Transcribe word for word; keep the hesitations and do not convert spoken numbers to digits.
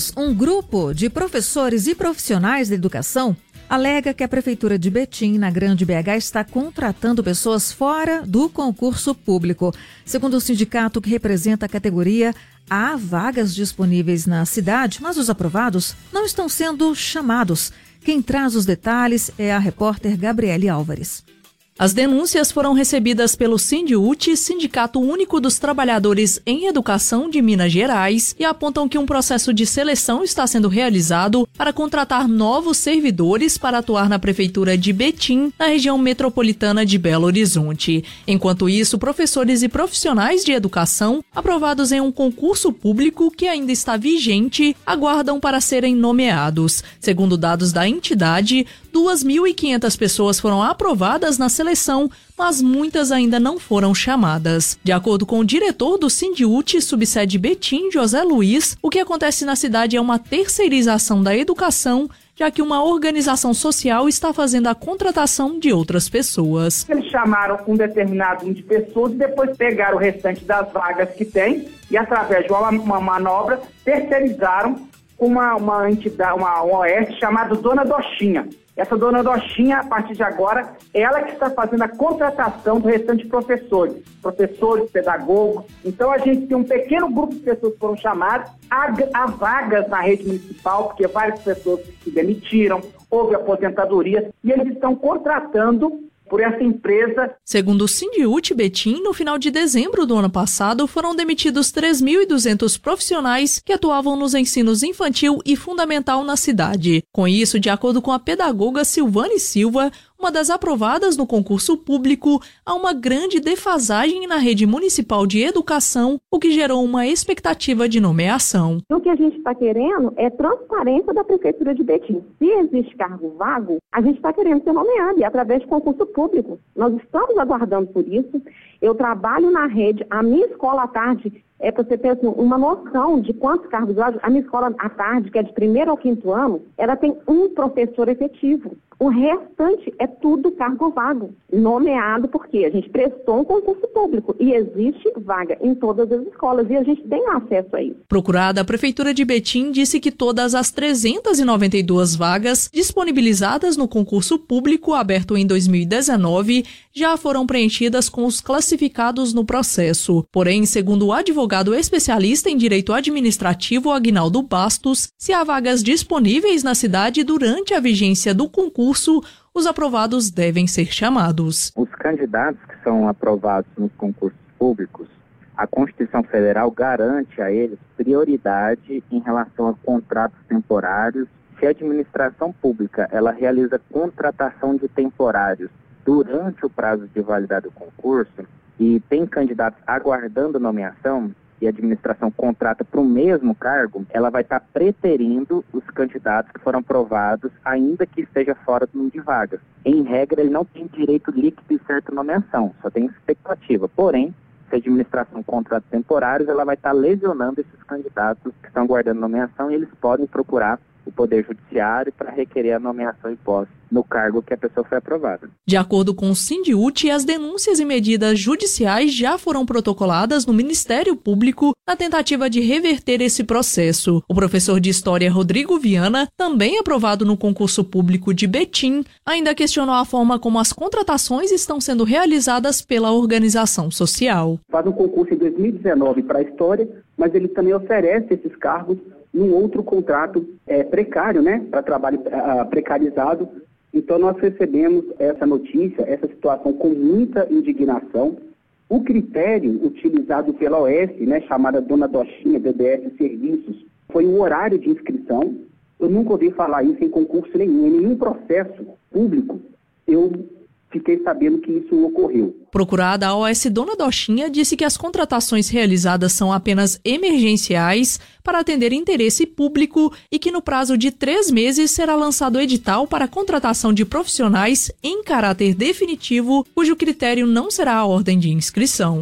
Um grupo de professores e profissionais da educação alega que a Prefeitura de Betim, na Grande B H, está contratando pessoas fora do concurso público. Segundo o sindicato que representa a categoria, há vagas disponíveis na cidade, mas os aprovados não estão sendo chamados. Quem traz os detalhes é a repórter Gabriele Álvares. As denúncias foram recebidas pelo Sindiúti, Sindicato Único dos Trabalhadores em Educação de Minas Gerais, e apontam que um processo de seleção está sendo realizado para contratar novos servidores para atuar na Prefeitura de Betim, na região metropolitana de Belo Horizonte. Enquanto isso, professores e profissionais de educação, aprovados em um concurso público que ainda está vigente, aguardam para serem nomeados. Segundo dados da entidade, duas mil e quinhentas pessoas foram aprovadas na seleção, mas muitas ainda não foram chamadas. De acordo com o diretor do Sindiúti, subsede Betim, José Luiz, o que acontece na cidade é uma terceirização da educação, já que uma organização social está fazendo a contratação de outras pessoas. Eles chamaram um determinado número de pessoas e depois pegaram o restante das vagas que tem e, através de uma, uma manobra, terceirizaram uma, uma entidade, uma O S chamada Dona Dochinha. Essa Dona Dochinha, a partir de agora, ela que está fazendo a contratação do restante de professores, professores, pedagogos. Então, a gente tem um pequeno grupo de pessoas que foram chamadas, há, há vagas na rede municipal, porque várias pessoas se demitiram, houve aposentadoria, e eles estão contratando por essa empresa. Segundo o Sindiúti Betim, no final de dezembro do ano passado, foram demitidos três mil e duzentos profissionais que atuavam nos ensinos infantil e fundamental na cidade. Com isso, de acordo com a pedagoga Silvane Silva, uma das aprovadas no concurso público, há uma grande defasagem na rede municipal de educação, o que gerou uma expectativa de nomeação. O que a gente está querendo é transparência da Prefeitura de Betim. Se existe cargo vago, a gente está querendo ser nomeado e através de concurso público. Nós estamos aguardando por isso. Eu trabalho na rede, a minha escola à tarde, é para você ter assim, uma noção de quantos cargos vagos. A minha escola à tarde, que é de primeiro ao quinto ano, ela tem um professor efetivo. O restante é tudo cargo vago, nomeado porque a gente prestou um concurso público e existe vaga em todas as escolas e a gente tem acesso a isso. Procurada, a Prefeitura de Betim disse que todas as trezentas e noventa e duas vagas disponibilizadas no concurso público aberto em dois mil e dezenove já foram preenchidas com os classificados no processo. Porém, segundo o advogado especialista em direito administrativo Aguinaldo Bastos, se há vagas disponíveis na cidade durante a vigência do concurso, os aprovados devem ser chamados. Os candidatos que são aprovados nos concursos públicos, a Constituição Federal garante a eles prioridade em relação a contratos temporários. Se a administração pública ela realiza contratação de temporários durante o prazo de validade do concurso e tem candidatos aguardando nomeação, e a administração contrata para o mesmo cargo, ela vai estar tá preterindo os candidatos que foram aprovados, ainda que esteja fora do número de vagas. Em regra, ele não tem direito líquido e certo nomeação, só tem expectativa. Porém, se a administração contrata temporários, ela vai estar tá lesionando esses candidatos que estão aguardando nomeação e eles podem procurar o Poder Judiciário para requerer a nomeação e posse no cargo que a pessoa foi aprovada. De acordo com o Sindiúti, as denúncias e medidas judiciais já foram protocoladas no Ministério Público na tentativa de reverter esse processo. O professor de História Rodrigo Viana, também aprovado no concurso público de Betim, ainda questionou a forma como as contratações estão sendo realizadas pela organização social. Faz um concurso em dois mil e dezenove para a História, mas ele também oferece esses cargos num outro contrato é, precário, né, para trabalho uh, precarizado. Então nós recebemos essa notícia, essa situação com muita indignação. O critério utilizado pela O S, né, chamada Dona Dochinha, D D S Serviços, foi o horário de inscrição. Eu nunca ouvi falar isso em concurso nenhum, em nenhum processo público. Eu fiquei sabendo que isso ocorreu. Procurada, a O S Dona Dochinha disse que as contratações realizadas são apenas emergenciais para atender interesse público e que no prazo de três meses será lançado edital para a contratação de profissionais em caráter definitivo, cujo critério não será a ordem de inscrição.